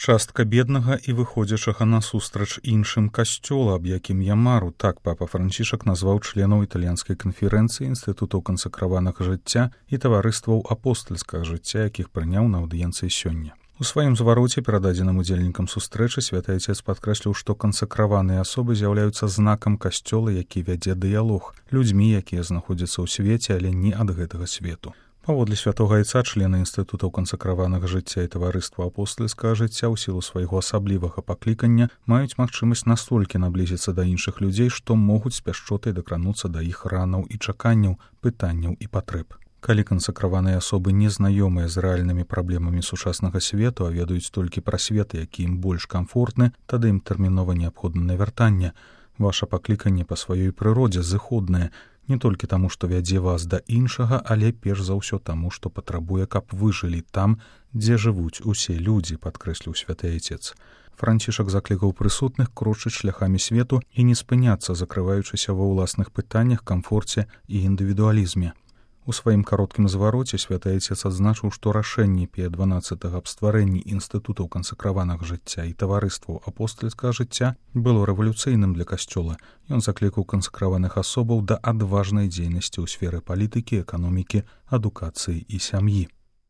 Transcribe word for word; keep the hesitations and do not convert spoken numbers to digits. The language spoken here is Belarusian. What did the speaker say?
частка беднага і выходзячага насустрач іншым касцёла, аб якім я мару, так папа Францішак назваў членаў італьянскай канферэнцыі інстытутаў кансакраванага жыцця і таварыстваў апостальскага жыцця, якіх прыняў на аўдыенцыі сёння. У сваім звароце, перададзеным удзельнікам сустрэчы, святы Айцец падкрэсліў, што кансакраваныя асобы з'яўляюцца знакам касцёла, які вядзе дыялог, людзьмі, якія знаходзяцца ў свеце, але не ад гэтага свету. Паводле святога Айца, члены інстытутаў кансакраванага жыцця і таварыства апостальскага жыцця ў сілу свайго асаблівага паклікання маюць магчымасць настолькі наблізіцца да іншых людзей, што могуць з пяшчотай дакрануцца да іх ранаў і чаканняў, пытанняў і патрэб. Калі кансакраваныя асобы не знаёмыя з рэальнымі праблемамі сучаснага свету, а ведаюць толькі пра свет, які ім больш камфортны, тады ім тэрмінова неабходна навяртанне. Ваша пакліканне па сваёй прыродзе зыходнае, не толькі таму, што вядзе вас да іншага, але перш за ўсё таму, што патрабуе, каб вы жылі там, дзе жывуць усе людзі, падкрэсліў святы Айцец. Францішак заклікаў прысутных крочыць шляхамі свету і не спыняцца, закрываючыся ва ўласных пытаннях, камфорце і індывідуалізме. У сваім кароткім звароце святы Айцец адзначыў, што рашэнне Пія дванаццатага аб стварэнні інстытутаў кансакраванага жыцця і таварыстваў апостальскага жыцця было рэвалюцыйным для касцёла. Ён заклікаў кансакраваных асобаў да адважнай дзейнасці ў сферы палітыкі, эканомікі, адукацыі і сям'і.